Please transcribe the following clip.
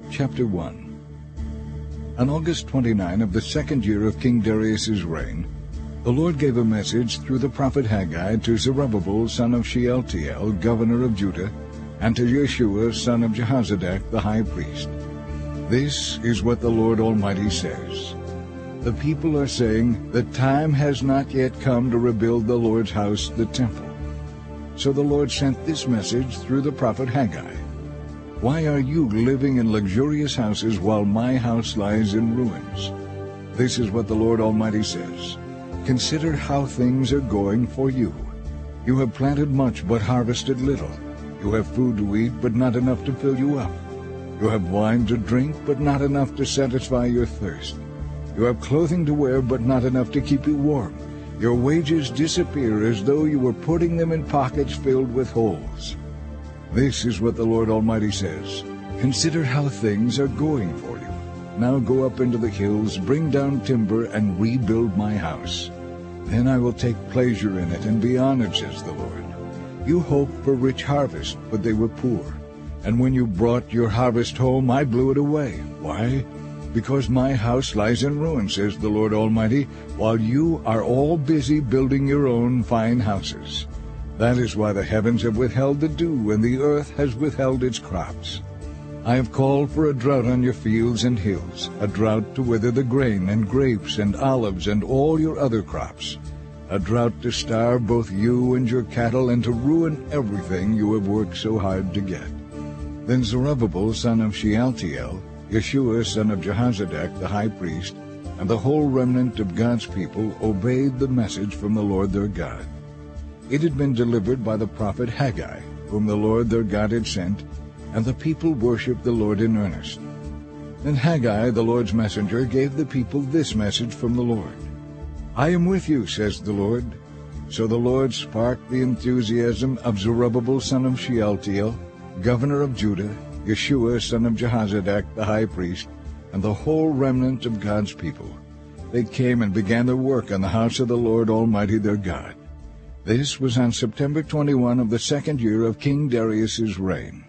Chapter 1. On August 29 of the second year of King Darius's reign, the Lord gave a message through the prophet Haggai to Zerubbabel son of Shealtiel, governor of Judah, and to Yeshua son of Jehozadak, the high priest. This is what the Lord Almighty says. The people are saying, "The time has not yet come to rebuild the Lord's house, the temple." So the Lord sent this message through the prophet Haggai. Why are you living in luxurious houses while my house lies in ruins? This is what the Lord Almighty says. Consider how things are going for you. You have planted much but harvested little. You have food to eat but not enough to fill you up. You have wine to drink but not enough to satisfy your thirst. You have clothing to wear but not enough to keep you warm. Your wages disappear as though you were putting them in pockets filled with holes. This is what the Lord Almighty says. Consider how things are going for you. Now go up into the hills, bring down timber, and rebuild my house. Then I will take pleasure in it and be honored, says the Lord. You hoped for rich harvest, but they were poor. And when you brought your harvest home, I blew it away. Why? Because my house lies in ruins, says the Lord Almighty, while you are all busy building your own fine houses. That is why the heavens have withheld the dew, and the earth has withheld its crops. I have called for a drought on your fields and hills, a drought to wither the grain and grapes and olives and all your other crops, a drought to starve both you and your cattle and to ruin everything you have worked so hard to get. Then Zerubbabel son of Shealtiel, Yeshua son of Jehozadak the high priest, and the whole remnant of God's people obeyed the message from the Lord their God. It had been delivered by the prophet Haggai, whom the Lord their God had sent, and the people worshipped the Lord in earnest. Then Haggai, the Lord's messenger, gave the people this message from the Lord. I am with you, says the Lord. So the Lord sparked the enthusiasm of Zerubbabel son of Shealtiel, governor of Judah, Yeshua son of Jehozadak the high priest, and the whole remnant of God's people. They came and began their work on the house of the Lord Almighty their God. This was on September 21 of the second year of King Darius's reign.